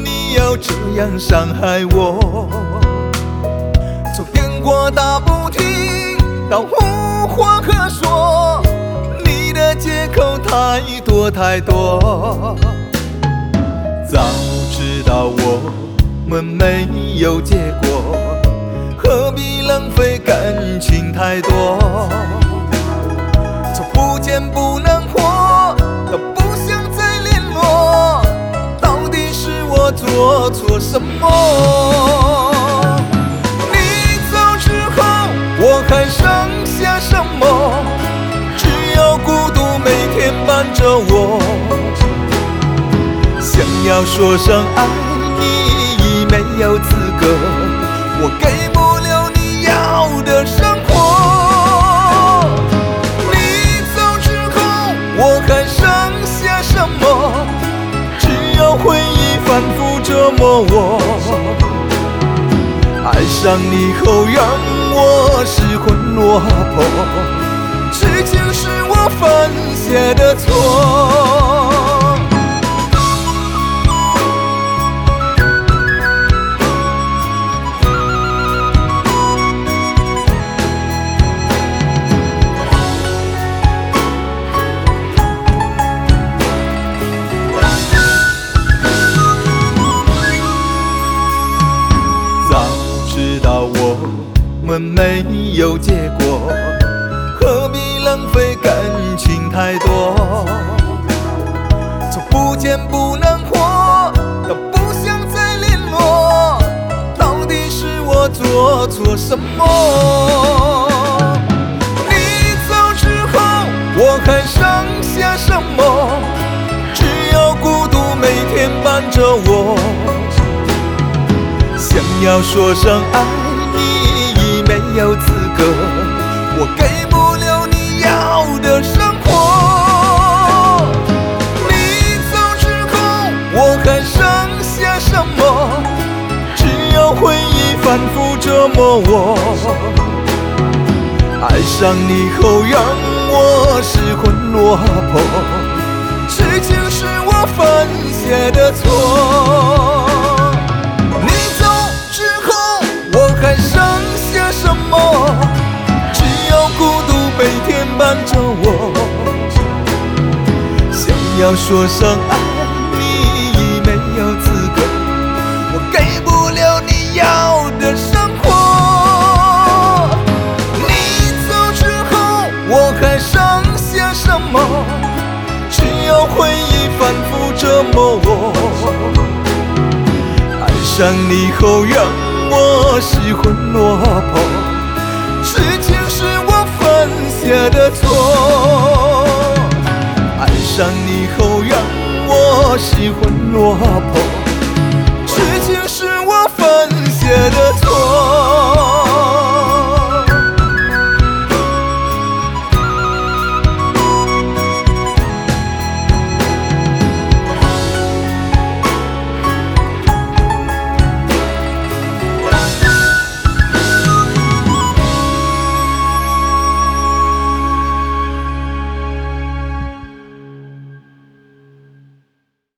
你要这样伤害我？从电话打不停到无话可说，你的借口太多太多。早知道我们没有结果，何必浪费感情太多？从不见不能活到不想再联络，到底是我做错什么？你走之后我还剩下什么？只有孤独每天伴着我。想要说声爱你已没有资格，我给不了你要的生活。你走之后我还剩下什么？只有回忆反复折磨我。爱上你后让我失魂落魄，痴情是我犯下的错。我们没有结果，何必浪费感情太多？从不见不能活到不想再联络，到底是我做错什么？你走之后我还剩下什么？只有孤独每天伴着我。想要说声爱没有资格，我给不了你要的生活。你走之后我还剩下什么？只有回忆反复折磨我。爱上你后让我失魂落魄，痴情是我犯下的错。你走之后我还剩下什么？只有孤独每天伴着我。想要说声爱你已没有资格，我给不了你要的生活。你走之后我还剩下什么？只有回忆反复折磨我。爱上你后让我失魂落魄，痴情是我犯下的错。爱上你后让我失魂落魄，